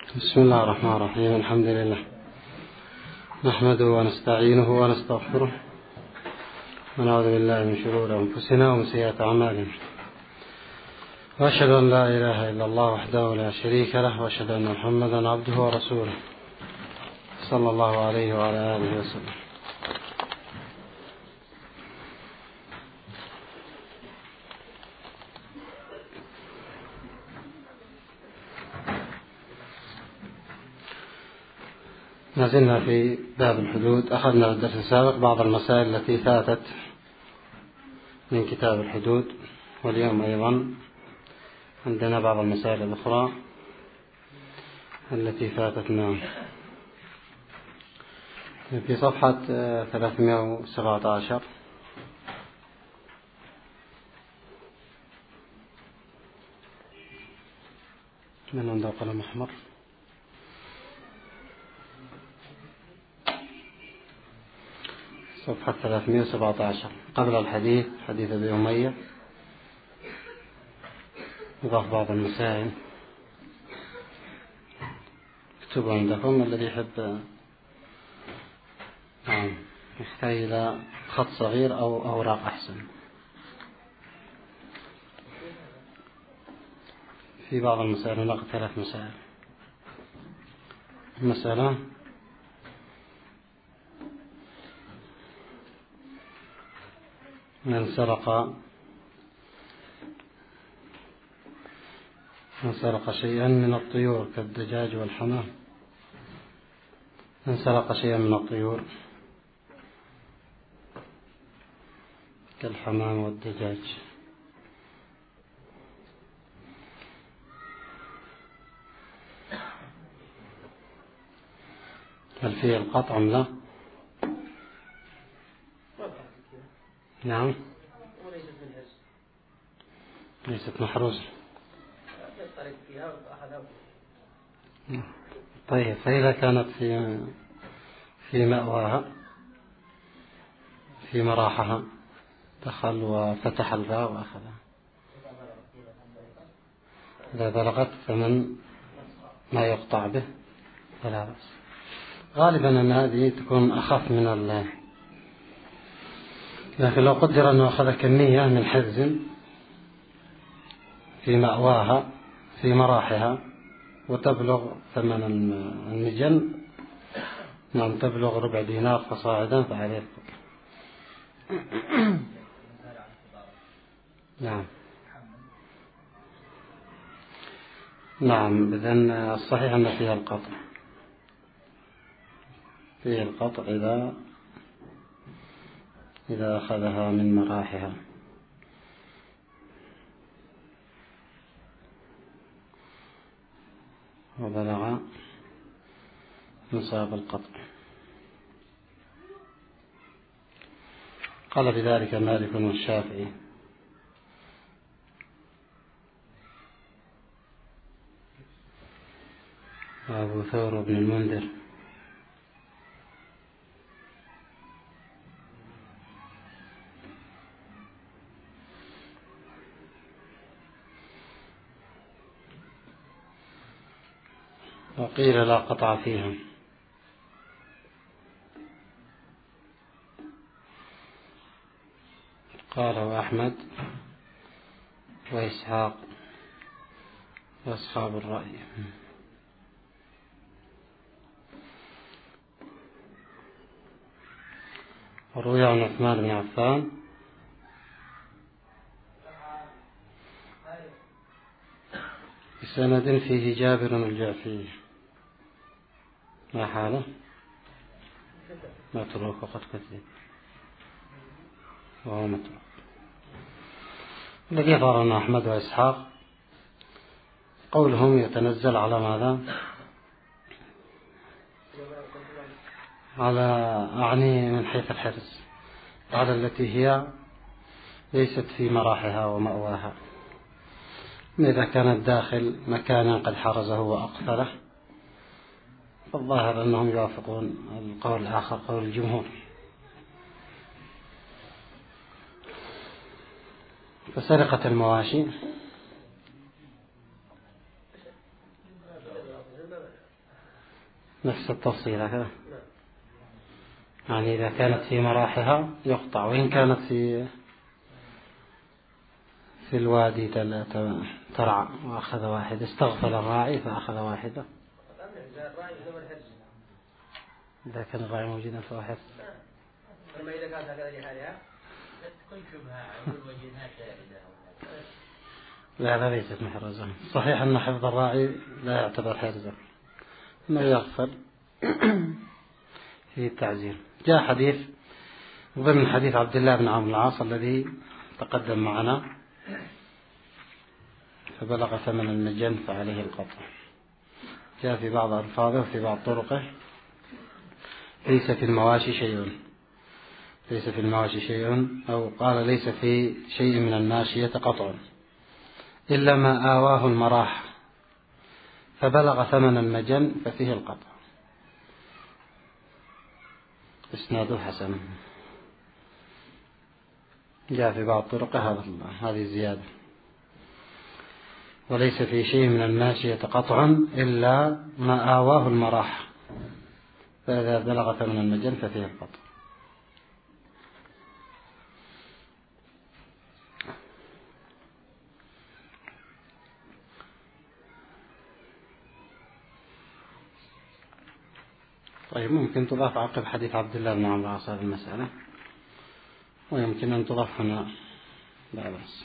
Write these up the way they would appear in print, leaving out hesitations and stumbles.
بسم الله الرحمن الرحيم. الحمد لله نحمده ونستعينه ونستغفره ونعوذ بالله من شرور أنفسنا ومن سيئات أعمالنا، وأشهد أن لا إله إلا الله وحده لا شريك له، وأشهد أن محمدا عبده ورسوله صلى الله عليه وعلى آله وسلم. ما زلنا في باب الحدود. أخذنا في الدرس السابق بعض المسائل التي فاتت من كتاب الحدود، واليوم أيضا عندنا بعض المسائل الأخرى التي فاتتنا. في صفحة 317 من عنده قلم أحمر. صفحة 317 قبل الحديث، حديث أبي أمية، يضاف بعض المسائل. اكتبوا عندكم، الذي يحب يحتاج إلى خط صغير أو أوراق أحسن. في بعض المسائل نقل 3 مسائل. مسألة من سرق شيئا من الطيور كالدجاج والحمام. من سرق شيئا من الطيور كالحمام والدجاج، هل فيه القطع أم لا؟ نعم، ليست محروسة. طيب، فإذا كانت في مأواها، في مراحها، دخل وفتح الباب وأخذها، إذا بلغت ثمن ما يقطع به فلا بأس. غالبا أن هذه تكون أخف من الله، لكن لو قدر أنه أخذ كمية من حرز في مأواها في مراحها وتبلغ ثمن المجن، نعم، تبلغ 4 دينار فصاعدا، فعليه نعم. إذن الصحيح أن فيها القطع، فيه القطع إذا أخذها من مراحها. وبلغ نصاب القطع. قال بذلك مالك والشافعي. وأبو ثور بن المنذر. وقيل لا قطع فيها. قاله أحمد وإسحاق وأصحاب الرأي. وروي عن عثمان بن عفان بسند فيه جابر الجعفي. ما حاله؟ متروك وقد كذب، وهو متروك. الذي يظهر أن أحمد وإسحاق قولهم يتنزل على ماذا؟ على أعني من حيث الحرز، على التي هي ليست في مراحها ومأواها. إذا كانت داخل مكانا قد حرزه وأقفله، فالظاهر أنهم يوافقون القول الآخر، قول الجمهور. فسرقة المواشي نفس التفصيل هكذا. يعني إذا كانت في مراحها يقطع، وإن كانت في الوادي ترعى وأخذ واحد، استغفل الراعي فأخذ واحدة. إذا كان الراعي موجودا فواحد. لا ليست محرزة. صحيح أن حفظ الراعي لا يعتبر حرزة، إنه يغفل في التعزير. جاء حديث ضمن حديث عبد الله بن عمرو بن العاص الذي تقدم معنا: فبلغ ثمن المجن فعليه القطع. جاء في بعض ألفاظه وفي بعض طرقه: ليس في المواشي شيء، ليس في المواشي شيء، أو قال: ليس في شيء من الماشية قطع إلا ما آواه المراح، فبلغ ثمن المجن ففيه القطع. إسناده حسن. جاء في بعض طرقه هذه الزيادة: وليس في شيء من الماشية قطع إلا ما آواه المراح، فإذا بلغ ثمن المجن ففيه القطع. طيب، ممكن تضاف عقب حديث عبد الله بن عمرو العاص هذه المسألة، ويمكن أن تضاف هنا لا بأس.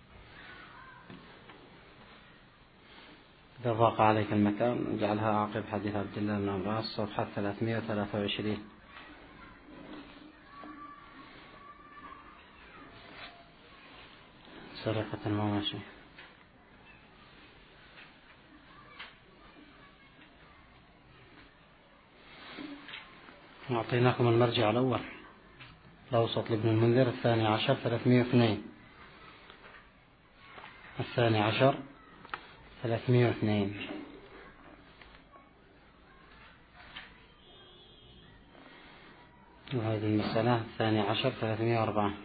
إذا ضاق عليك المكان اجعلها عقب حديث عبد الله بن عمرو العاص، صفحة 323. سرقة المواشي. أعطيناكم المرجع الأول الأوسط لابن المنذر، 12 302. 12 302. وهذه المسألة 12 304.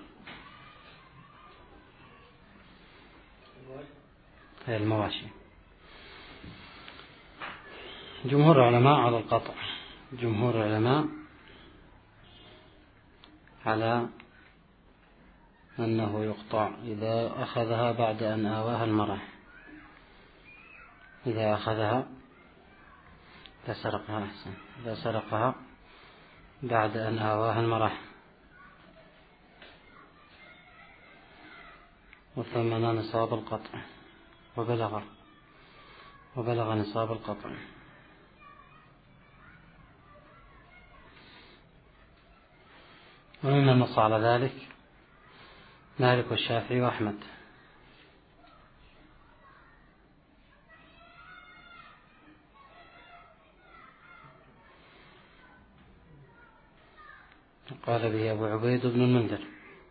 هي المواشي. جمهور العلماء على القطع، جمهور العلماء على أنه يقطع إذا أخذها بعد أن آواها المرح. إذا أخذها، إذا سرقها أحسن، إذا سرقها بعد أن آواها المرح وثمن نصاب القطع وبلغ نصاب القطع. ومن نص على ذلك مالك والشافعي وأحمد. قال به أبو عبيد بن المنذر.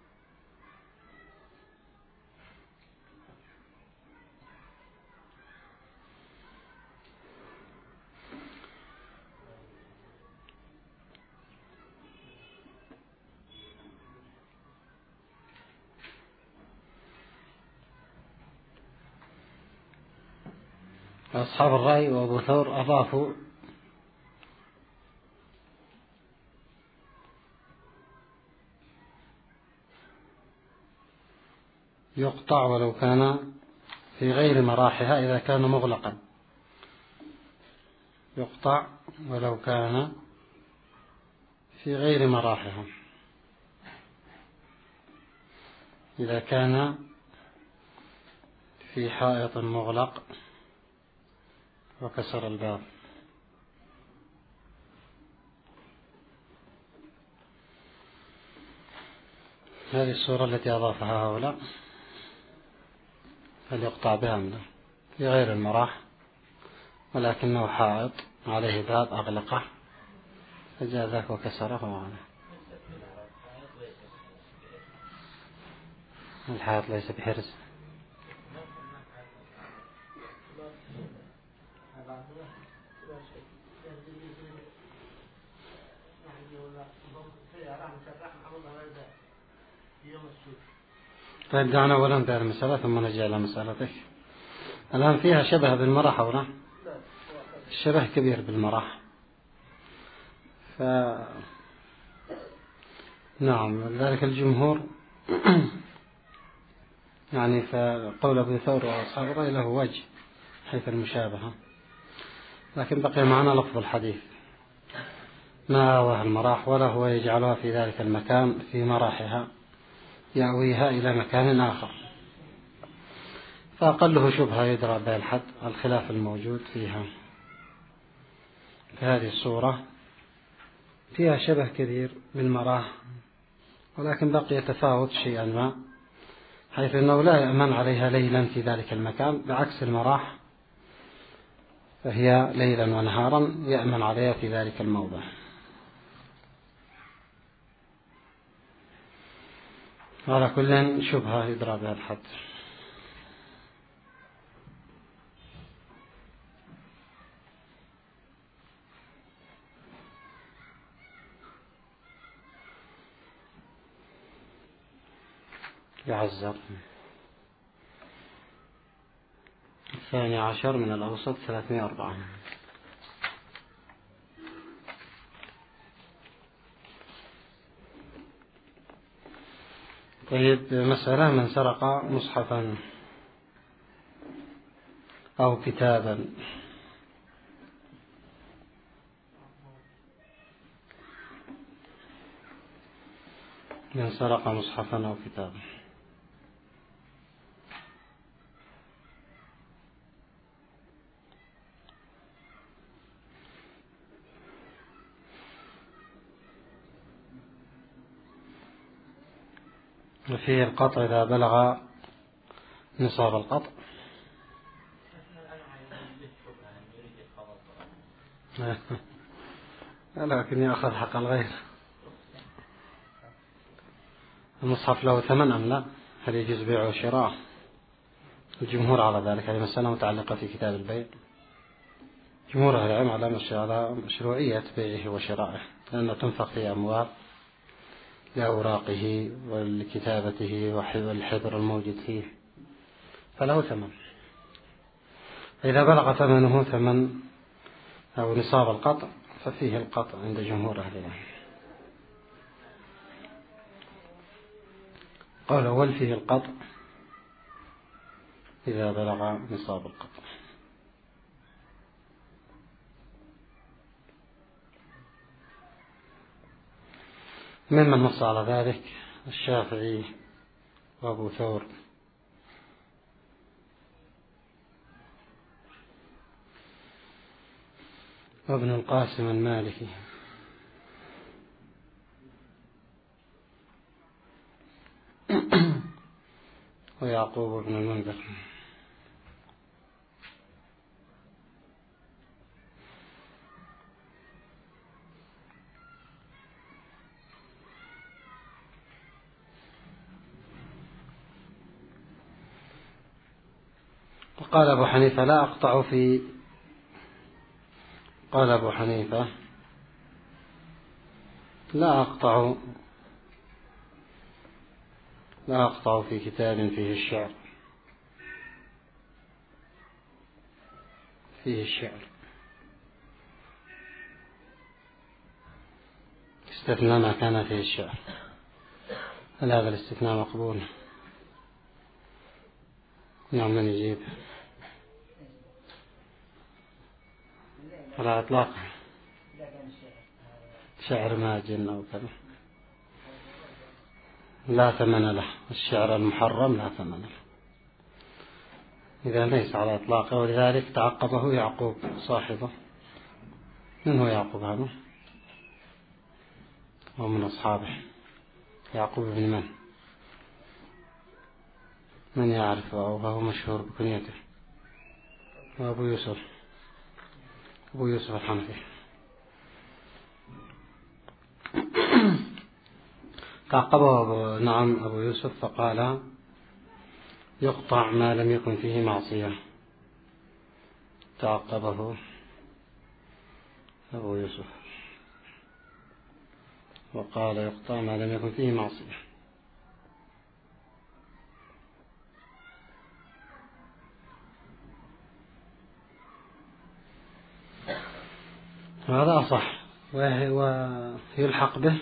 أصحاب الرأي وأبو ثور أضافوا يقطع ولو كان في غير مراحها إذا كان مغلقا. يقطع ولو كان في غير مراحها، إذا كان في حائط مغلق وكسر الباب. هذه الصورة التي أضافها هؤلاء فليقطع بها منه في غير المراح، ولكنه حائط عليه باب أغلقه فجاء ذاك وكسره وعنه. الحائط ليس بحرز. طيب، دعنا أولا بهذه المسألة ثم نجي إلى مسألتك. الآن فيها شبه بالمرح أو لا؟ الشبه كبير بالمرح، ف نعم، ذلك الجمهور يعني فقول أبي ثور وأصحاب الرأي له وجه حيث المشابهة، لكن بقي معنا لفظ الحديث: ما آواه المراح ولا هو يجعلها في ذلك المكان في مراحها، يأويها إلى مكان آخر. فأقله شبهة يدرى بها الحد الخلاف الموجود فيها. فهذه الصورة فيها شبه كثير بالمراح، ولكن بقي تفاوت شيئا ما، حيث أنه لا يأمن عليها ليلا في ذلك المكان، بعكس المراح فهي ليلا ونهارا يأمن عليها في ذلك الموضع. على كل شبهة يدرى بها الحد. يعزر 12 من الأوسط 304. طيب، مسألة: من سرق مصحفا أو كتابا. من سرق مصحفا أو كتابا. وفيه القطع إذا بلغ نصاب القطع. لكن يأخذ حق الغير. المصحف له ثمن أم لا؟ هل يجوز بيعه وشراءه؟ الجمهور على ذلك. هذه مسألة متعلقة في كتاب البيع. جمهور أهل العلم على مشروعية بيعه وشرائه، لأنه تنفق في أموال لأوراقه ولكتابته والحبر الموجود فيه، فله ثمن. إذا بلغ ثمنه ثمن أو نصاب القطع ففيه القطع عند جمهور أهل العلم. قال أول فيه القطع إذا بلغ نصاب القطع. ممن نص على ذلك الشافعي وأبو ثور وابن القاسم المالكي ويعقوب بن المنذر. وقال أبو حنيفة لا أقطع في قال أبو حنيفة لا أقطع في كتاب فيه الشعر استثناء ما كان فيه الشعر. هل هذا الاستثناء مقبول؟ نعم، من يجيب؟ على إطلاق شعر ماجن أو كذا لا ثمن له. الشعر المحرم لا ثمن له، إذا ليس على إطلاقه. ولذلك تعقبه يعقوب صاحبه. من هو يعقوب هذا؟ هو من أصحابه. يعقوب بن من يعرفه أو هو مشهور بكنيته؟ وأبو يوسف الحنفي. تعقبه نعم أبو يوسف فقال يقطع ما لم يكن فيه معصية. تعقبه أبو يوسف وقال يقطع ما لم يكن فيه معصية. هذا أصح ويلحق به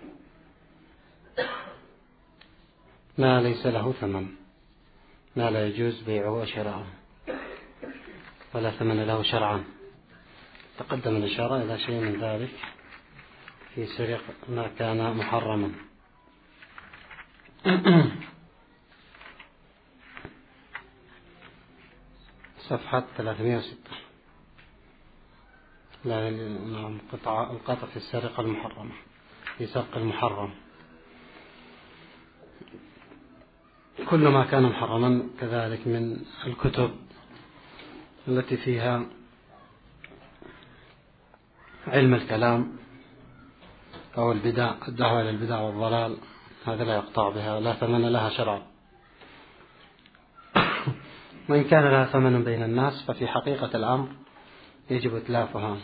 ما ليس له ثمن، ما لا يجوز بيعه وشراءه ولا ثمن له شرعا. تقدم الإشارة إلى شيء من ذلك في سرق ما كان محرما. صفحة 306. القطع في السرقة المحرمة، في سرق المحرم. كل ما كان محرما كذلك من الكتب التي فيها علم الكلام أو البدع، الدعوة إلى البدع والضلال، هذا لا يقطع بها، لا ثمن لها شرعا. وإن كان لها ثمن بين الناس ففي حقيقة الأمر يجب إتلافها.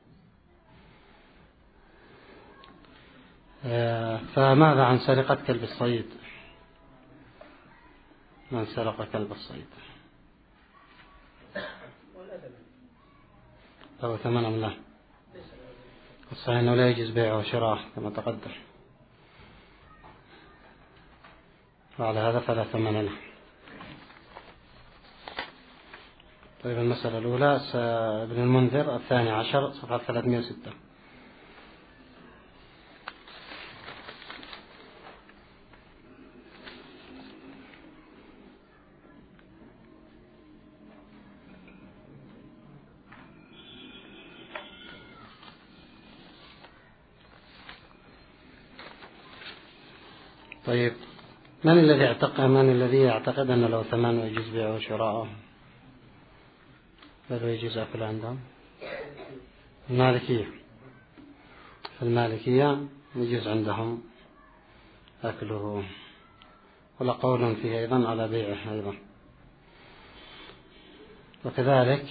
فماذا عن سرقة كلب الصيد؟ من سرق كلب الصيد له ثمن أم لا؟ الصحيح أنه لا يجوز بيعه وشراءه كما تقدم، وعلى هذا فلا ثمن له. طيب المسألة الأولى ابن المنذر 12 صفحة 306. طيب من الذي يعتقد أن له ثمن ويجوز بيعه وشراءه؟ بل يجوز أكل عندهم؟ المالكية. المالكية يجوز عندهم أكله، ولا قول فيه أيضا على بيعه أيضا. وكذلك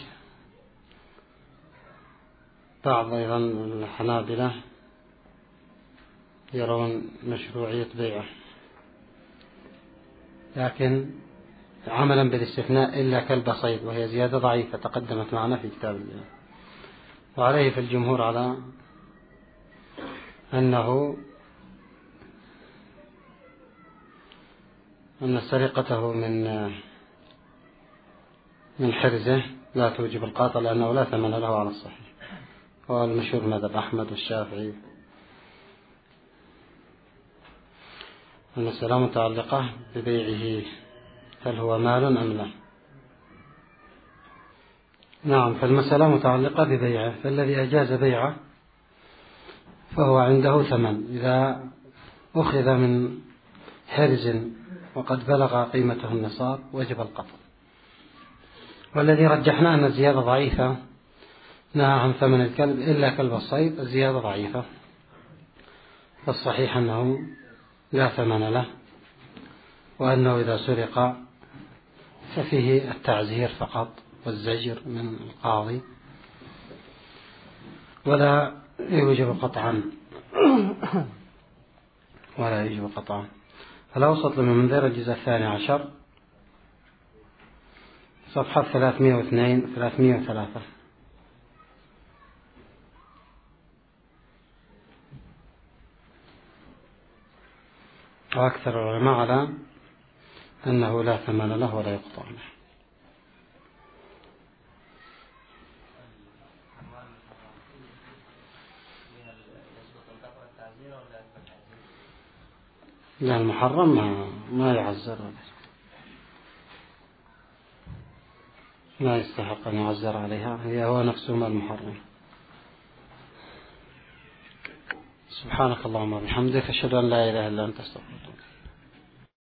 بعض أيضا الحنابلة يرون مشروعية بيعه، لكن عملا بالاستثناء إلا كلب صيد، وهي زيادة ضعيفة تقدمت معنا في كتاب الله. وعليه في الجمهور على أن سرقته من حرزه لا توجب القاطع، لأنه لا ثمن له على الصحيح. وهو المشهور مذهب أحمد والشافعي. المسألة متعلقة ببيعه، هل هو مال أم لا؟ نعم، فالمسألة متعلقة ببيعه، فالذي أجاز بيعه فهو عنده ثمن إذا أخذ من حرز وقد بلغ قيمته النصاب وجب القطع. والذي رجحنا أن الزيادة ضعيفة، نهى عن ثمن الكلب إلا كلب الصيد، الزيادة ضعيفة، فالصحيح أنه لا ثمن له، وأنه إذا سرق ففيه التعزير فقط والزجر من القاضي، ولا يوجب قطعا ولا يوجب قطعا. الأوسط لمن منذر الجزء 12 صفحة 302 303. وأكثر العلماء على أنه لا ثمن له ولا يقطع له. لا، المحرم ما يعزر، ما يستحق أن يعزر عليها، هو نفسه ما المحرم. سبحانك اللهم وبحمدك، أشهد أن لا إله إلا أنت، أستغفرك.